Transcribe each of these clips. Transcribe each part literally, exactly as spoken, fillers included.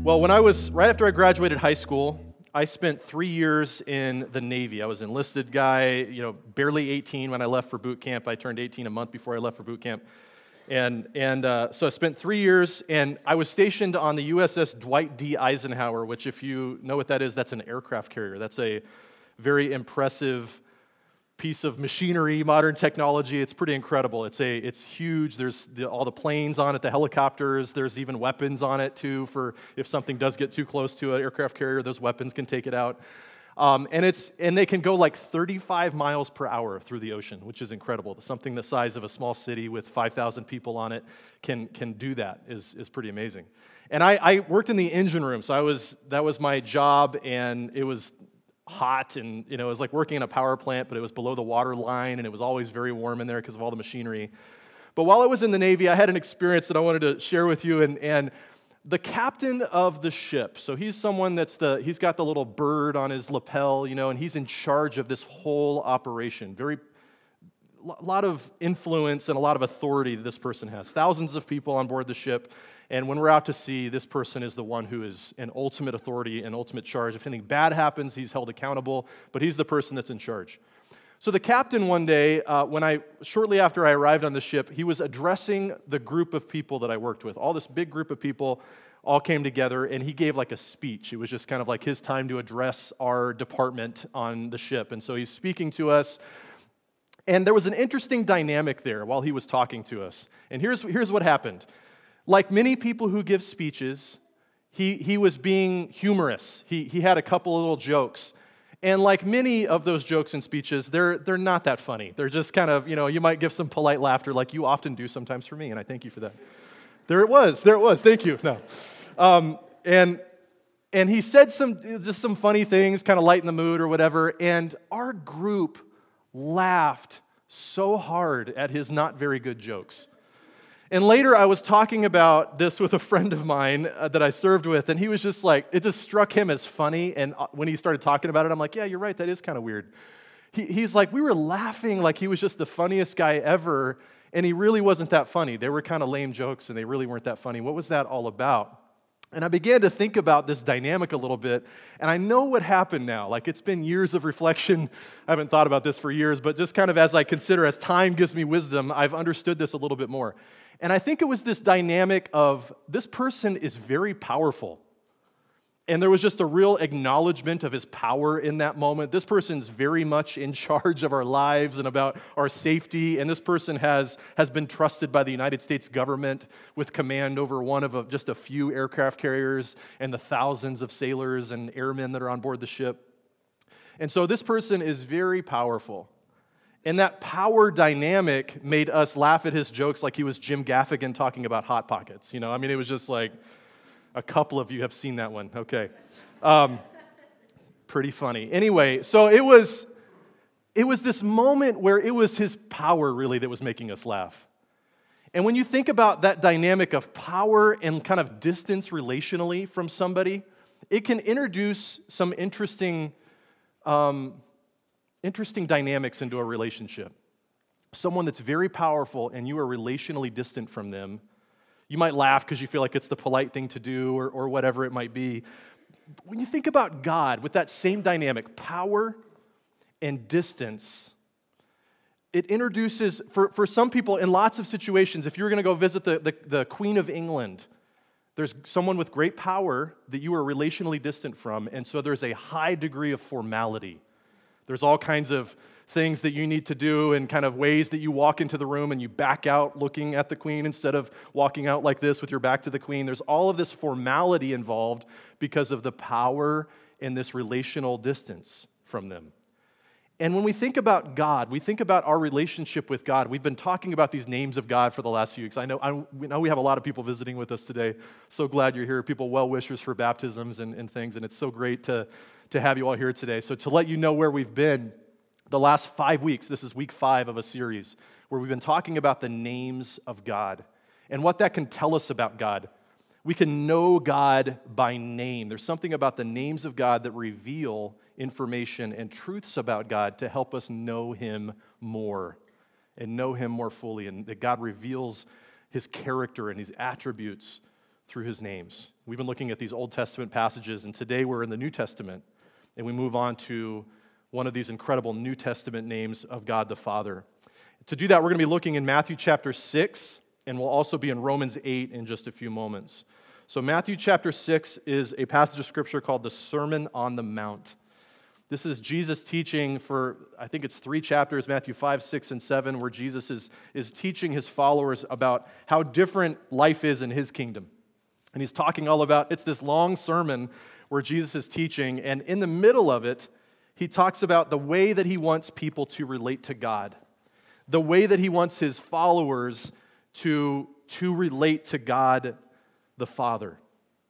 Well, when I was, right after I graduated high school, I spent three years in the Navy. I was an enlisted guy, you know, barely eighteen when I left for boot camp. I turned eighteen a month before I left for boot camp. And, and uh, so I spent three years, and I was stationed on the U S S Dwight D. Eisenhower, which if you know what that is, that's an aircraft carrier. That's a very impressive piece of machinery, modern technology. It's pretty incredible. It's a it's huge. There's the, all the planes on it, the helicopters. There's even weapons on it too, for if something does get too close to an aircraft carrier, those weapons can take it out. Um, and it's and they can go like thirty-five miles per hour through the ocean, which is incredible. Something the size of a small city with five thousand people on it can can do that is is pretty amazing. And I, I worked in the engine room, so I was that was my job, and it was hot, and you know it was like working in a power plant, but it was below the water line, and it was always very warm in there because of all the machinery. But while I was in the Navy, I had an experience that I wanted to share with you, and and the captain of the ship, so he's someone that's the he's got the little bird on his lapel, you know, and he's in charge of this whole operation. Very a lot of influence and a lot of authority that this person has. Thousands of people on board the ship. And when we're out to sea, this person is the one who is in ultimate authority and ultimate charge. If anything bad happens, he's held accountable, but he's the person that's in charge. So the captain one day, uh, when I shortly after I arrived on the ship, he was addressing the group of people that I worked with. All this big group of people all came together, and he gave like a speech. It was just kind of like his time to address our department on the ship. And so he's speaking to us. And there was an interesting dynamic there while he was talking to us. And here's, here's what happened. Like many people who give speeches, he, he was being humorous. He, he had a couple of little jokes. And like many of those jokes and speeches, they're, they're not that funny. They're just kind of, you know, you might give some polite laughter like you often do sometimes for me, and I thank you for that. There it was. There it was. Thank you. No. Um, and, and he said some just some funny things, kind of lighten the mood or whatever, and our group laughed so hard at his not very good jokes. And later I was talking about this with a friend of mine uh, that I served with, and he was just like, it just struck him as funny, and uh, when he started talking about it, I'm like, yeah, you're right, that is kind of weird. He, he's like, we were laughing like he was just the funniest guy ever, and he really wasn't that funny. They were kind of lame jokes, and they really weren't that funny. What was that all about? And I began to think about this dynamic a little bit, and I know what happened now. Like, it's been years of reflection. I haven't thought about this for years, but just kind of as I consider, as time gives me wisdom, I've understood this a little bit more. And I think it was this dynamic of this person is very powerful. And there was just a real acknowledgement of his power in that moment. This person's very much in charge of our lives and about our safety. And this person has, has been trusted by the United States government with command over one of a, just a few aircraft carriers and the thousands of sailors and airmen that are on board the ship. And so this person is very powerful. And that power dynamic made us laugh at his jokes like he was Jim Gaffigan talking about Hot Pockets. You know, I mean, it was just like, a couple of you have seen that one. Okay. Um, pretty funny. Anyway, so it was, it was this moment where it was his power really that was making us laugh. And when you think about that dynamic of power and kind of distance relationally from somebody, it can introduce some interesting um, interesting dynamics into a relationship. Someone that's very powerful and you are relationally distant from them, you might laugh because you feel like it's the polite thing to do or, or whatever it might be. When you think about God with that same dynamic, power and distance, it introduces, for, for some people in lots of situations, if you're going to go visit the, the, the Queen of England, there's someone with great power that you are relationally distant from, and so there's a high degree of formality. There's all kinds of things that you need to do and kind of ways that you walk into the room and you back out looking at the queen instead of walking out like this with your back to the queen. There's all of this formality involved because of the power and this relational distance from them. And when we think about God, we think about our relationship with God. We've been talking about these names of God for the last few weeks. I know, I know we have a lot of people visiting with us today. So glad you're here. People well-wishers for baptisms and, and things, and it's so great to, to have you all here today. So to let you know where we've been, the last five weeks, this is week five of a series where we've been talking about the names of God and what that can tell us about God. We can know God by name. There's something about the names of God that reveal information and truths about God to help us know Him more and know Him more fully, and that God reveals His character and His attributes through His names. We've been looking at these Old Testament passages, and today we're in the New Testament, and we move on to one of these incredible New Testament names of God the Father. To do that, we're going to be looking in Matthew chapter six, and we'll also be in Romans eight in just a few moments. So Matthew chapter six is a passage of Scripture called the Sermon on the Mount. This is Jesus teaching for, I think it's three chapters, Matthew five, six, and seven, where Jesus is, is teaching his followers about how different life is in his kingdom. And he's talking all about, it's this long sermon where Jesus is teaching, and in the middle of it, he talks about the way that he wants people to relate to God, the way that he wants his followers to, to relate to God the Father.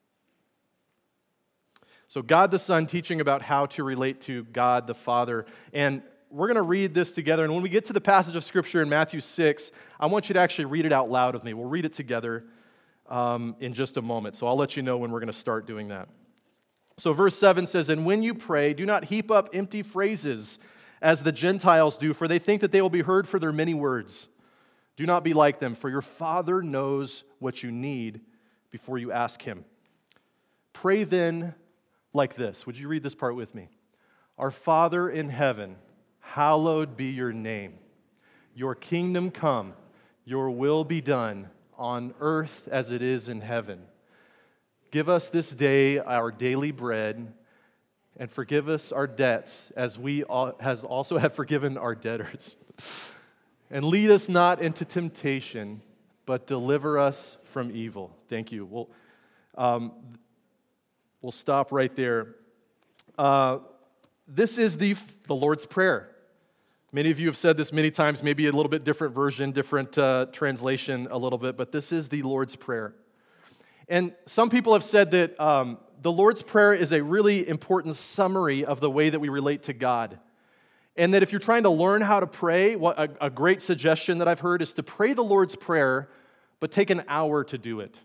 So God the Son teaching about how to relate to God the Father. And we're going to read this together. And when we get to the passage of Scripture in Matthew six, I want you to actually read it out loud with me. We'll read it together um, in just a moment. So I'll let you know when we're going to start doing that. So verse seven says, "And when you pray, do not heap up empty phrases as the Gentiles do, for they think that they will be heard for their many words. Do not be like them, for your Father knows what you need before you ask him. Pray then like this." Would you read this part with me? "Our Father in heaven, hallowed be your name. Your kingdom come, your will be done on earth as it is in heaven. Give us this day our daily bread, and forgive us our debts as we has also have forgiven our debtors. And lead us not into temptation, but deliver us from evil." Thank you. We'll, um, we'll stop right there. Uh, this is the, the Lord's Prayer. Many of you have said this many times, maybe a little bit different version, different uh, translation a little bit, but this is the Lord's Prayer. And some people have said that um, the Lord's Prayer is a really important summary of the way that we relate to God. And that if you're trying to learn how to pray, what a, a great suggestion that I've heard is to pray the Lord's Prayer, but take an hour to do it.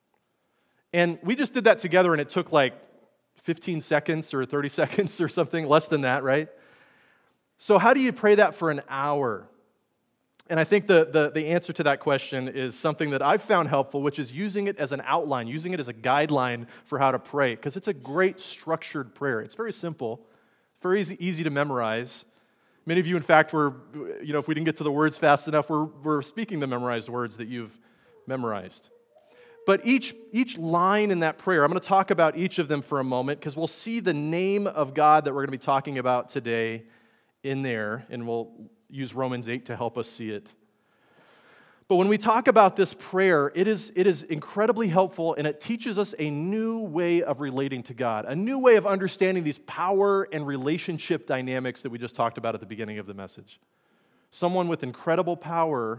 And we just did that together, and it took like fifteen seconds or thirty seconds or something, less than that, right? So how do you pray that for an hour? And I think the, the, the answer to that question is something that I've found helpful, which is using it as an outline, using it as a guideline for how to pray, because it's a great structured prayer. It's very simple, very easy, easy to memorize. Many of you, in fact, were, you know, if we didn't get to the words fast enough, we're, we're speaking the memorized words that you've memorized. But each, each line in that prayer, I'm going to talk about each of them for a moment, because we'll see the name of God that we're going to be talking about today in there, and we'll use Romans eight to help us see it. But when we talk about this prayer, it is, it is incredibly helpful, and it teaches us a new way of relating to God, a new way of understanding these power and relationship dynamics that we just talked about at the beginning of the message. Someone with incredible power,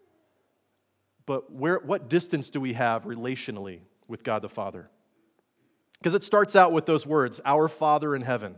but where, what distance do we have relationally with God the Father? Because it starts out with those words, "Our Father in heaven."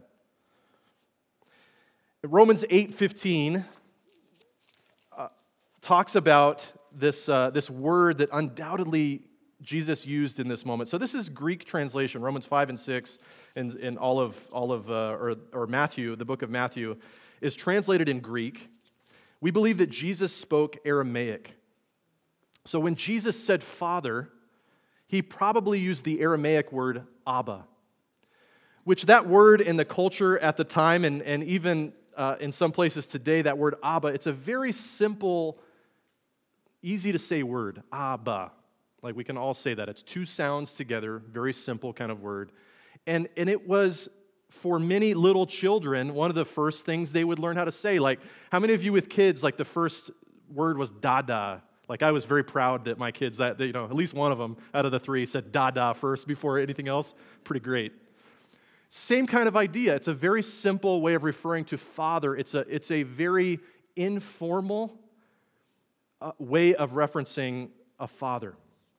Romans eight fifteen uh, talks about this, uh, this word that undoubtedly Jesus used in this moment. So this is Greek translation. Romans five and six and, and all of, all of uh, or, or Matthew, the book of Matthew, is translated in Greek. We believe that Jesus spoke Aramaic. So when Jesus said Father, he probably used the Aramaic word Abba, which that word in the culture at the time, and, and even uh, in some places today, that word Abba, it's a very simple, easy to say word, Abba. Like we can all say that. It's two sounds together, very simple kind of word. And, and it was, for many little children, one of the first things they would learn how to say. Like, how many of you with kids, like the first word was Dada? Like, I was very proud that my kids, that, that you know, at least one of them out of the three said Dada first before anything else. Pretty great. Same kind of idea. It's a very simple way of referring to Father. It's a, it's a very informal uh, way of referencing a father.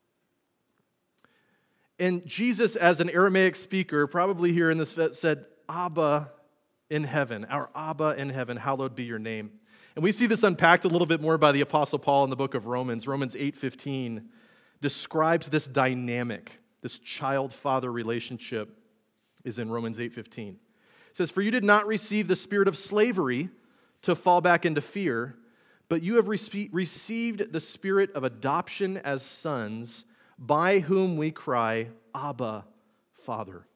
And Jesus, as an Aramaic speaker, probably here in this said, Abba in heaven, our Abba in heaven, hallowed be your name. And we see this unpacked a little bit more by the Apostle Paul in the book of Romans. Romans eight fifteen describes this dynamic, this child-father relationship is in Romans eight fifteen. It says, "For you did not receive the spirit of slavery to fall back into fear, but you have rece- received the spirit of adoption as sons, by whom we cry, Abba, Father.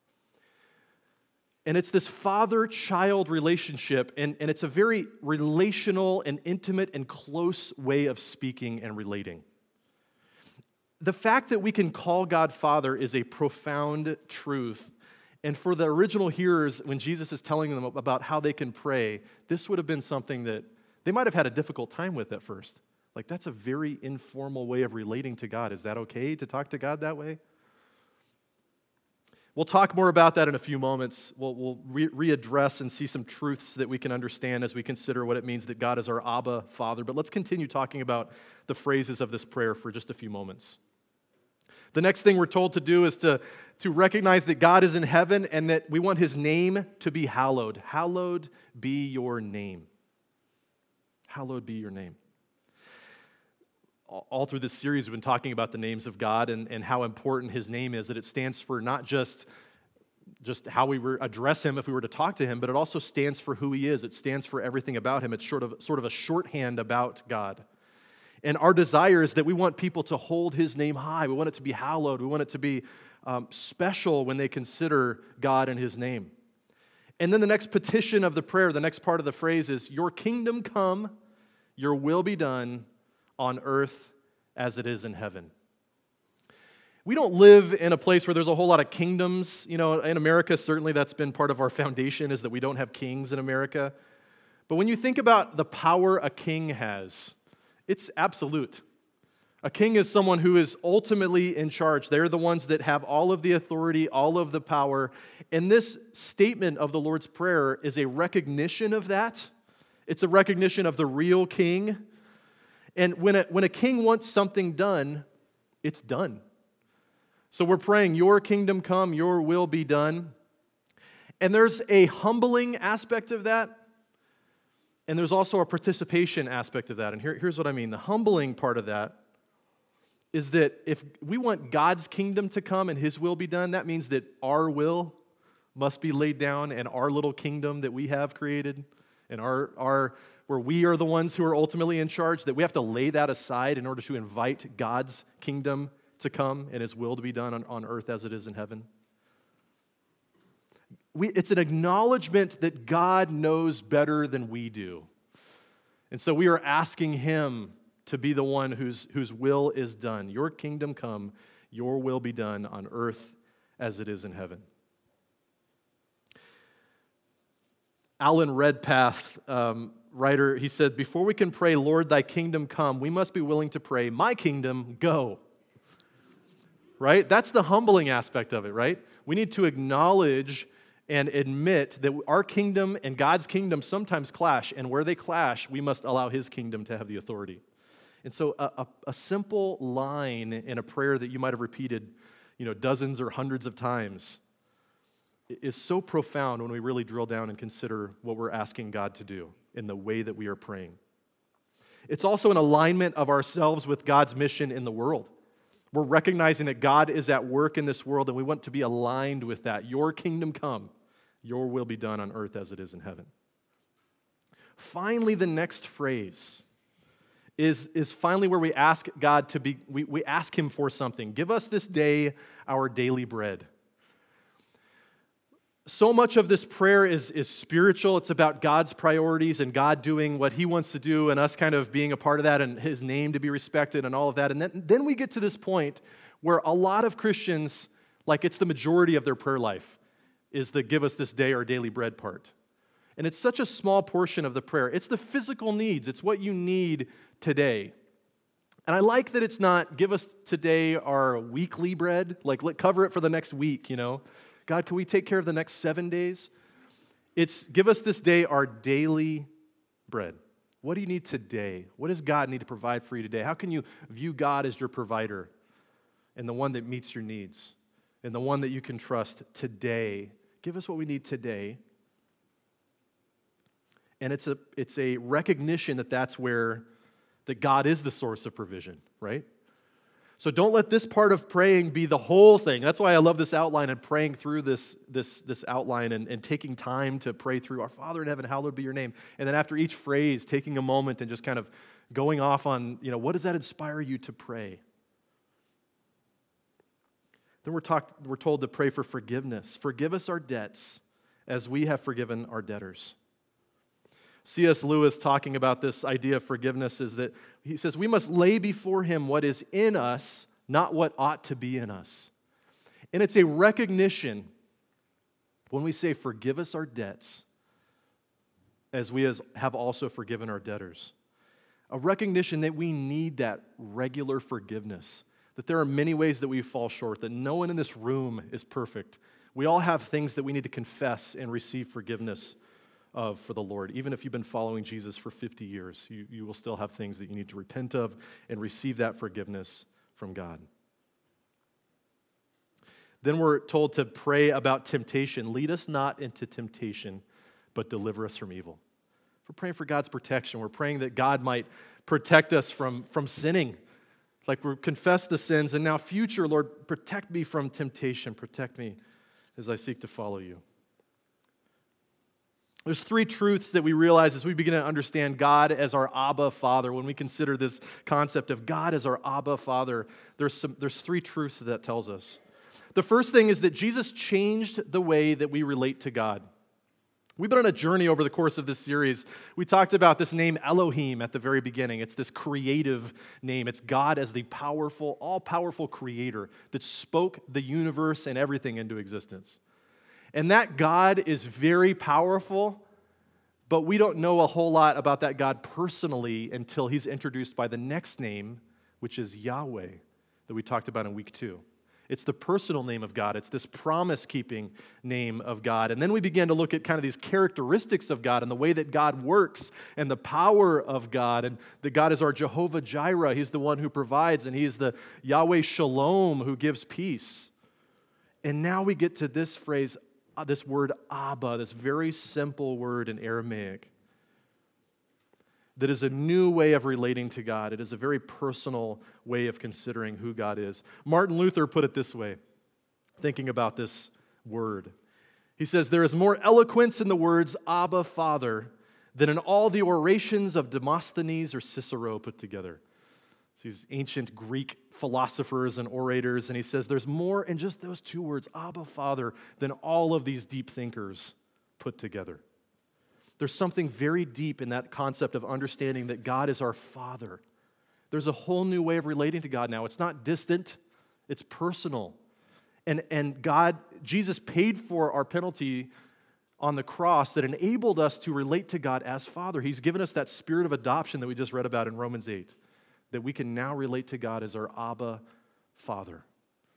And it's this father-child relationship, and, and it's a very relational and intimate and close way of speaking and relating. The fact that we can call God Father is a profound truth. And for the original hearers, when Jesus is telling them about how they can pray, this would have been something that they might have had a difficult time with at first. Like, that's a very informal way of relating to God. Is that okay to talk to God that way? We'll talk more about that in a few moments. We'll, we'll re- readdress and see some truths that we can understand as we consider what it means that God is our Abba Father. But let's continue talking about the phrases of this prayer for just a few moments. The next thing we're told to do is to, to recognize that God is in heaven and that we want His name to be hallowed. Hallowed be your name. Hallowed be your name. All through this series, we've been talking about the names of God and, and how important His name is, that it stands for not just, just how we were address Him if we were to talk to Him, but it also stands for who He is. It stands for everything about Him. It's sort of, sort of a shorthand about God. And our desire is that we want people to hold His name high. We want it to be hallowed. We want it to be um, special when they consider God and His name. And then the next petition of the prayer, the next part of the phrase is, your kingdom come, your will be done, on earth as it is in heaven. We don't live in a place where there's a whole lot of kingdoms. You know, in America, certainly that's been part of our foundation, is that we don't have kings in America. But when you think about the power a king has, it's absolute. A king is someone who is ultimately in charge. They're the ones that have all of the authority, all of the power. And this statement of the Lord's Prayer is a recognition of that. It's a recognition of the real king. And when a, when a king wants something done, it's done. So we're praying, your kingdom come, your will be done. And there's a humbling aspect of that, and there's also a participation aspect of that. And here, here's what I mean. The humbling part of that is that if we want God's kingdom to come and His will be done, that means that our will must be laid down and our little kingdom that we have created and our our where we are the ones who are ultimately in charge, that we have to lay that aside in order to invite God's kingdom to come and His will to be done on, on earth as it is in heaven. We, it's an acknowledgement that God knows better than we do. And so we are asking Him to be the one whose, whose will is done. Your kingdom come, your will be done on earth as it is in heaven. Alan Redpath, um, writer, he said, before we can pray, Lord, thy kingdom come, we must be willing to pray, my kingdom, go. Right? That's the humbling aspect of it, right? We need to acknowledge and admit that our kingdom and God's kingdom sometimes clash, and where they clash, we must allow His kingdom to have the authority. And so a, a, a simple line in a prayer that you might have repeated, you know, dozens or hundreds of times is so profound when we really drill down and consider what we're asking God to do in the way that we are praying. It's also an alignment of ourselves with God's mission in the world. We're recognizing that God is at work in this world, and we want to be aligned with that. Your kingdom come, your will be done on earth as it is in heaven. Finally, the next phrase is, is finally where we ask God to be, we, we ask Him for something. Give us this day our daily bread. So much of this prayer is, is spiritual. It's about God's priorities and God doing what He wants to do and us kind of being a part of that and His name to be respected and all of that. And then, then we get to this point where a lot of Christians, like it's the majority of their prayer life, is the give us this day our daily bread part. And it's such a small portion of the prayer. It's the physical needs. It's what you need today. And I like that it's not give us today our weekly bread, like let cover it for the next week, you know. God, can we take care of the next seven days? It's give us this day our daily bread. What do you need today? What does God need to provide for you today? How can you view God as your provider and the one that meets your needs and the one that you can trust today? Give us what we need today. And it's a, it's a recognition that that's where that God is the source of provision, right? So don't let this part of praying be the whole thing. That's why I love this outline and praying through this, this, this outline and, and taking time to pray through, our Father in heaven, hallowed be your name. And then after each phrase, taking a moment and just kind of going off on, you know, what does that inspire you to pray? Then we're, talked, we're told to pray for forgiveness. Forgive us our debts as we have forgiven our debtors. C S Lewis, talking about this idea of forgiveness, is that he says, we must lay before him what is in us, not what ought to be in us. And it's a recognition when we say, forgive us our debts, as we as have also forgiven our debtors. A recognition that we need that regular forgiveness, that there are many ways that we fall short, that no one in this room is perfect. We all have things that we need to confess and receive forgiveness of for the Lord. Even if you've been following Jesus for fifty years, you, you will still have things that you need to repent of and receive that forgiveness from God. Then we're told to pray about temptation. Lead us not into temptation, but deliver us from evil. We're praying for God's protection. We're praying that God might protect us from, from sinning. Like we confess the sins, and now future, Lord, protect me from temptation. Protect me as I seek to follow you. There's three truths that we realize as we begin to understand God as our Abba Father. When we consider this concept of God as our Abba Father, there's, some, there's three truths that, that tells us. The first thing is that Jesus changed the way that we relate to God. We've been on a journey over the course of this series. We talked about this name Elohim at the very beginning. It's this creative name. It's God as the powerful, all-powerful creator that spoke the universe and everything into existence. And that God is very powerful, but we don't know a whole lot about that God personally until he's introduced by the next name, which is Yahweh, that we talked about in week two. It's the personal name of God. It's this promise-keeping name of God. And then we begin to look at kind of these characteristics of God and the way that God works and the power of God. And that God is our Jehovah Jireh. He's the one who provides, and he's the Yahweh Shalom who gives peace. And now we get to this phrase, this word Abba, this very simple word in Aramaic that is a new way of relating to God. It is a very personal way of considering who God is. Martin Luther put it this way, thinking about this word. He says, there is more eloquence in the words Abba, Father, than in all the orations of Demosthenes or Cicero put together. These ancient Greek philosophers and orators, and he says there's more in just those two words, Abba, Father, than all of these deep thinkers put together. There's something very deep in that concept of understanding that God is our Father. There's a whole new way of relating to God now. It's not distant, it's personal. And, and God, Jesus paid for our penalty on the cross that enabled us to relate to God as Father. He's given us that spirit of adoption that we just read about in Romans eight. That we can now relate to God as our Abba Father.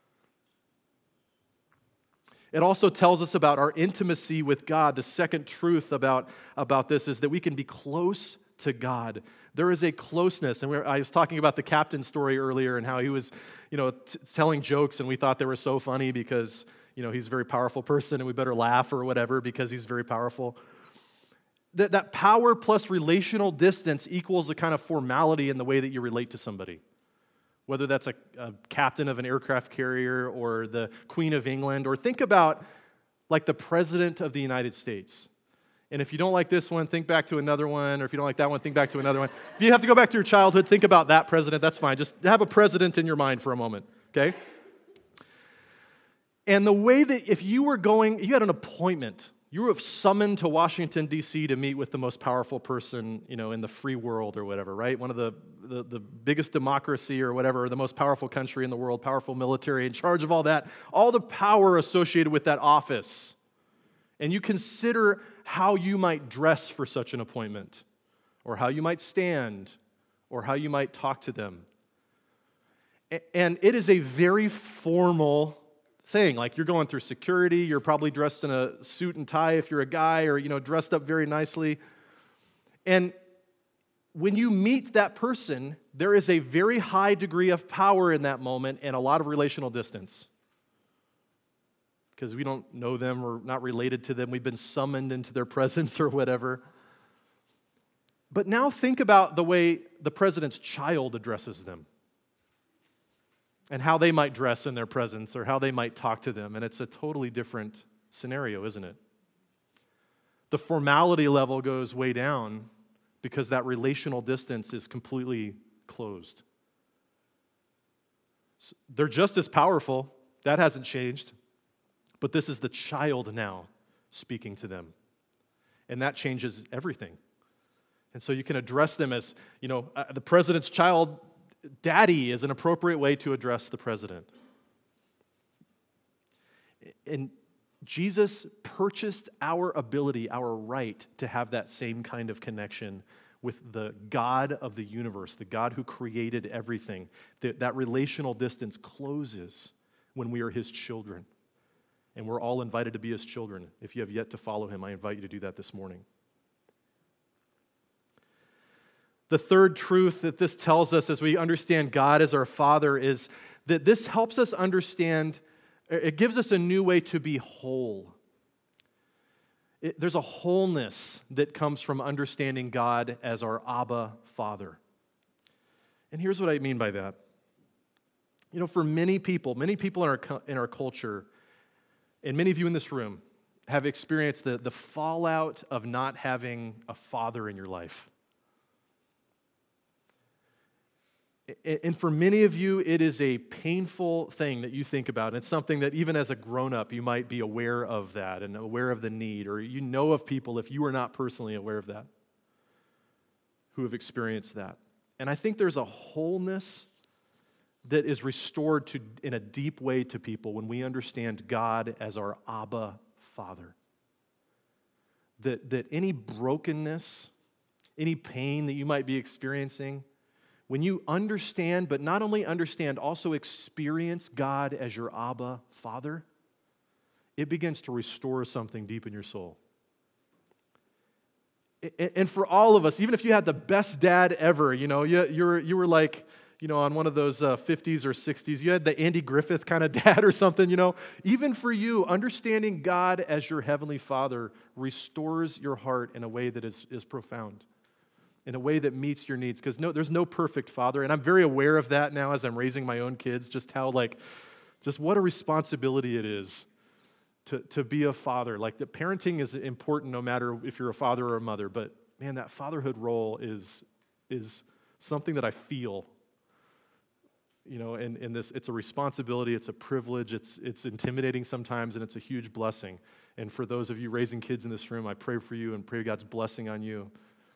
It also tells us about our intimacy with God. The second truth about, about this is that we can be close to God. There is a closeness, and we were, I was talking about the captain story earlier and how he was, you know, t- telling jokes, and we thought they were so funny because, you know, he's a very powerful person, and we better laugh or whatever because he's very powerful. That, that power plus relational distance equals a kind of formality in the way that you relate to somebody. Whether that's a, a captain of an aircraft carrier or the Queen of England, or think about like the President of the United States. And if you don't like this one, think back to another one, or if you don't like that one, think back to another one. If you have to go back to your childhood, think about that president, that's fine. Just have a president in your mind for a moment, okay? And the way that if you were going, you had an appointment, you were summoned to Washington, D C to meet with the most powerful person, you know, in the free world or whatever, right? One of the, the, the biggest democracy or whatever, or the most powerful country in the world, powerful military, in charge of all that, all the power associated with that office. And you consider how you might dress for such an appointment, or how you might stand, or how you might talk to them. And it is a very formal thing. Like you're going through security, you're probably dressed in a suit and tie if you're a guy, or you know, dressed up very nicely. And when you meet that person, there is a very high degree of power in that moment and a lot of relational distance. Because we don't know them or not related to them, we've been summoned into their presence or whatever. But now think about the way the president's child addresses them. And how they might dress in their presence or how they might talk to them. And it's a totally different scenario, isn't it? The formality level goes way down because that relational distance is completely closed. So they're just as powerful. that hasn't changed. But this is the child now speaking to them. And that changes everything. And so you can address them as, you know, uh, the president's child. Daddy is an appropriate way to address the president. And Jesus purchased our ability, our right to have that same kind of connection with the God of the universe, the God who created everything. That, that relational distance closes when we are his children. And we're all invited to be his children. If you have yet to follow him, I invite you to do that this morning. The third truth that this tells us as we understand God as our Father is that this helps us understand, it gives us a new way to be whole. It, there's a wholeness that comes from understanding God as our Abba Father. And here's what I mean by that. You know, for many people, many people in our, in our culture, and many of you in this room, have experienced the, the fallout of not having a father in your life. And for many of you, it is a painful thing that you think about. And it's something that even as a grown-up, you might be aware of that and aware of the need, or you know of people, if you are not personally aware of that, who have experienced that. And I think there's a wholeness that is restored to in a deep way to people when we understand God as our Abba Father. That, that any brokenness, any pain that you might be experiencing, when you understand, but not only understand, also experience God as your Abba Father, it begins to restore something deep in your soul. And for all of us, even if you had the best dad ever, you know, you, you, were, you were like, you know, on one of those uh, fifties or sixties, you had the Andy Griffith kind of dad or something, you know. Even for you, understanding God as your Heavenly Father restores your heart in a way that is, is profound, in a way that meets your needs. Because no, there's no perfect father, and I'm very aware of that now as I'm raising my own kids, just how, like, just what a responsibility it is to, to be a father. Like, the parenting is important no matter if you're a father or a mother, but man, that fatherhood role is, is something that I feel. You know, and, and this, it's a responsibility, it's a privilege, it's it's intimidating sometimes, and it's a huge blessing. And for those of you raising kids in this room, I pray for you and pray God's blessing on you.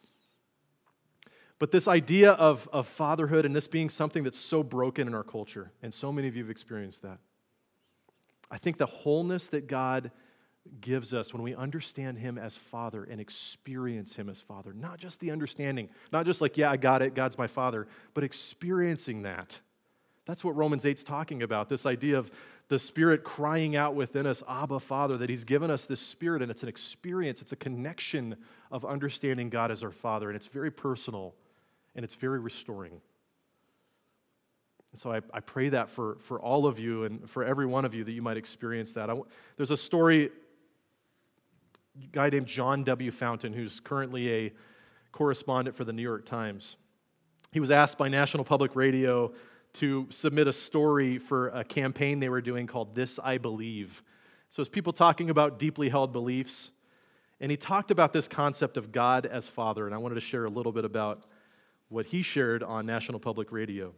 But this idea of, of fatherhood and this being something that's so broken in our culture, and so many of you have experienced that, I think the wholeness that God gives us when we understand him as Father and experience him as Father, not just the understanding, not just like, yeah, I got it, God's my Father, but experiencing that. That's what Romans eight's talking about, this idea of the Spirit crying out within us, Abba, Father, that he's given us this Spirit, and it's an experience, it's a connection of understanding God as our Father, and it's very personal, and it's very restoring. And so I, I pray that for, for all of you and for every one of you that you might experience that. I, there's a story, a guy named John W. Fountain, who's currently a correspondent for the New York Times. He was asked by National Public Radio to submit a story for a campaign they were doing called This I Believe. So it's people talking about deeply held beliefs, and he talked about this concept of God as Father, and I wanted to share a little bit about what he shared on National Public Radio.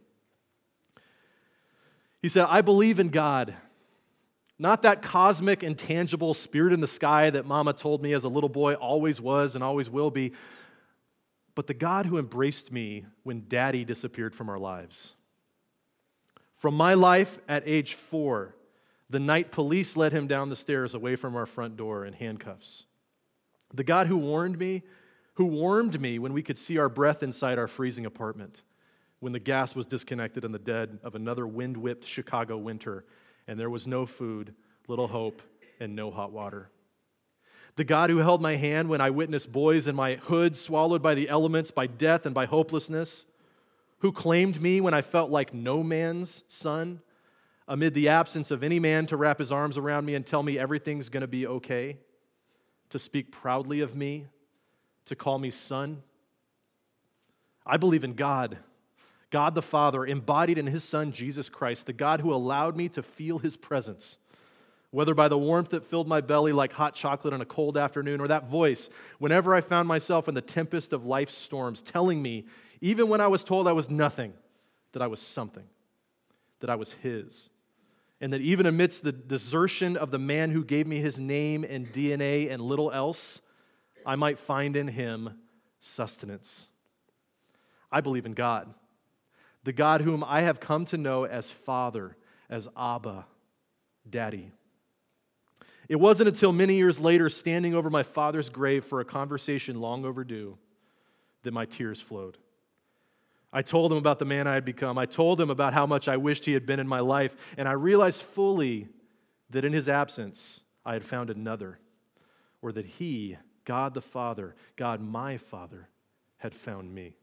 He said, I believe in God, not that cosmic, intangible spirit in the sky that Mama told me as a little boy always was and always will be, but the God who embraced me when Daddy disappeared from our lives. From my life at age four, the night police led him down the stairs away from our front door in handcuffs. The God who warned me, who warmed me when we could see our breath inside our freezing apartment, when the gas was disconnected in the dead of another wind-whipped Chicago winter, and there was no food, little hope, and no hot water. The God who held my hand when I witnessed boys in my hood swallowed by the elements, by death, and by hopelessness, who claimed me when I felt like no man's son, amid the absence of any man to wrap his arms around me and tell me everything's going to be okay, to speak proudly of me, to call me son. I believe in God, God the Father, embodied in his Son, Jesus Christ, the God who allowed me to feel his presence, whether by the warmth that filled my belly like hot chocolate on a cold afternoon, or that voice whenever I found myself in the tempest of life's storms, telling me, even when I was told I was nothing, that I was something, that I was his. And that even amidst the desertion of the man who gave me his name and D N A and little else, I might find in him sustenance. I believe in God, the God whom I have come to know as Father, as Abba, Daddy. It wasn't until many years later, standing over my father's grave for a conversation long overdue, that my tears flowed. I told him about the man I had become. I told him about how much I wished he had been in my life, and I realized fully that in his absence, I had found another, or that he, God the Father, God my Father, had found me.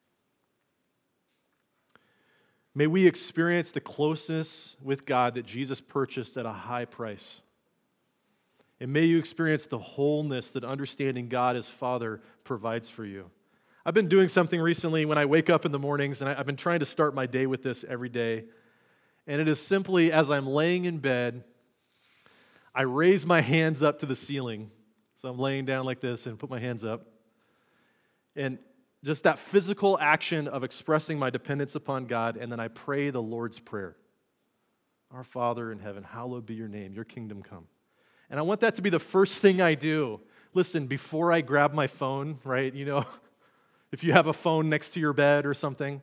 May we experience the closeness with God that Jesus purchased at a high price. And may you experience the wholeness that understanding God as Father provides for you. I've been doing something recently when I wake up in the mornings, and I've been trying to start my day with this every day. And it is simply as I'm laying in bed, I raise my hands up to the ceiling. So I'm laying down like this and put my hands up. And just that physical action of expressing my dependence upon God, and then I pray the Lord's Prayer. Our Father in heaven, hallowed be your name, your kingdom come. And I want that to be the first thing I do. Listen, before I grab my phone, right, you know, if you have a phone next to your bed or something,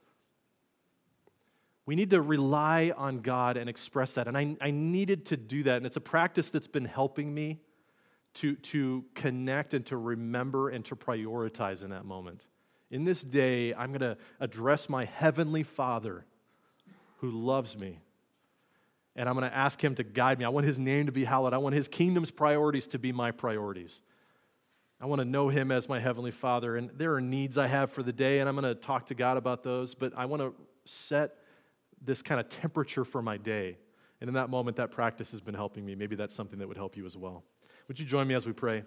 we need to rely on God and express that. And I, I needed to do that. And it's a practice that's been helping me to, to connect and to remember and to prioritize in that moment. In this day, I'm going to address my heavenly Father who loves me. And I'm going to ask him to guide me. I want his name to be hallowed. I want his kingdom's priorities to be my priorities. I want to know him as my heavenly Father, and there are needs I have for the day, and I'm going to talk to God about those, but I want to set this kind of temperature for my day. And in that moment, that practice has been helping me. Maybe that's something that would help you as well. Would you join me as we pray?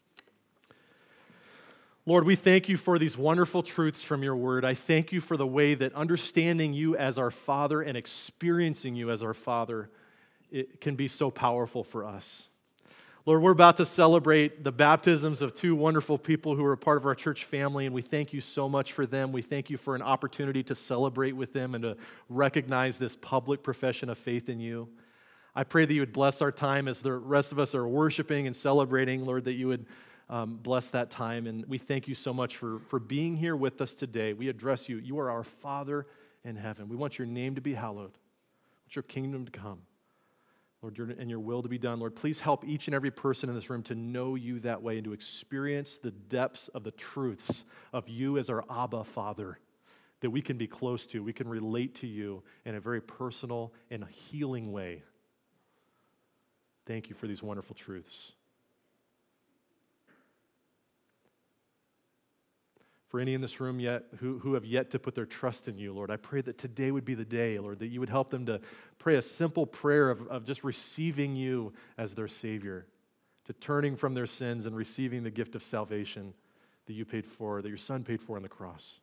Lord, we thank you for these wonderful truths from your word. I thank you for the way that understanding you as our Father and experiencing you as our Father, it can be so powerful for us. Lord, we're about to celebrate the baptisms of two wonderful people who are a part of our church family, and we thank you so much for them. We thank you for an opportunity to celebrate with them and to recognize this public profession of faith in you. I pray that you would bless our time as the rest of us are worshiping and celebrating, Lord, that you would um, bless that time. And we thank you so much for, for being here with us today. We address you. You are our Father in heaven. We want your name to be hallowed. We want your kingdom to come. Lord, and your will to be done. Lord, please help each and every person in this room to know you that way and to experience the depths of the truths of you as our Abba Father that we can be close to. We can relate to you in a very personal and healing way. Thank you for these wonderful truths. For any in this room yet who, who have yet to put their trust in you, Lord, I pray that today would be the day, Lord, that you would help them to pray a simple prayer of, of just receiving you as their Savior, to turning from their sins and receiving the gift of salvation that you paid for, that your Son paid for on the cross.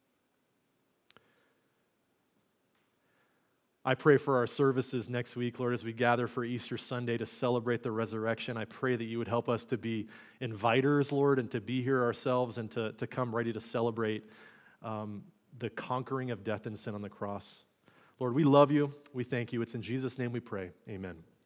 I pray for our services next week, Lord, as we gather for Easter Sunday to celebrate the resurrection. I pray that you would help us to be inviters, Lord, and to be here ourselves and to, to come ready to celebrate um, the conquering of death and sin on the cross. Lord, we love you. We thank you. It's in Jesus' name we pray. Amen.